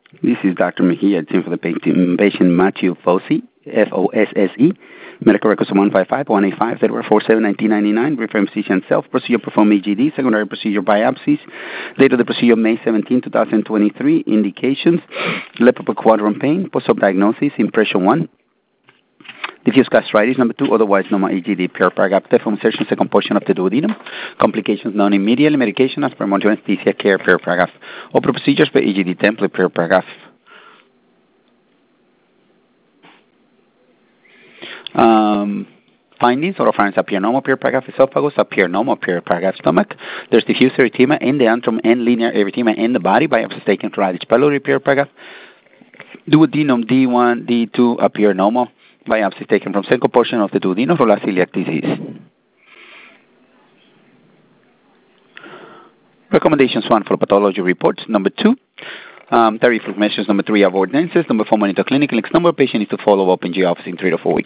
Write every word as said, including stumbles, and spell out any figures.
This is Doctor Mejia, team for the patient, patient Matthew Fossey, F O S S E. Medical records one five five one eight five zero four seven nineteen ninety-nine. Referring physician self. Procedure performed E G D. Secondary procedure biopsies. Date of the procedure May seventeenth, twenty twenty-three. Indications: lepoper quadrant pain. Post-op diagnosis: impression one. Diffuse gastritis. Number two, otherwise normal E G D. Pure paragraph. From insertion second portion of the duodenum. Complications known immediately. Medication as per monitoring anesthesia care. Pure paragraph. Open procedures for E G D template. Pure paragraph. Um, findings: oropharynx appear normal, pure paragraph. Esophagus appear normal, pure paragraph. Stomach: there's diffuse erythema in the antrum and linear erythema in the body. Biopsy taken to Radish pylori, pure paragraph. Duodenum D one, D two appear normal. Biopsy taken from central portion of the duodenum for celiac disease. Recommendations: one, for pathology reports. Number two, um, tariff measures. Number three, avoid ordinances. Number four, monitor clinical. Next number, patient needs to follow up in G office in three to four weeks.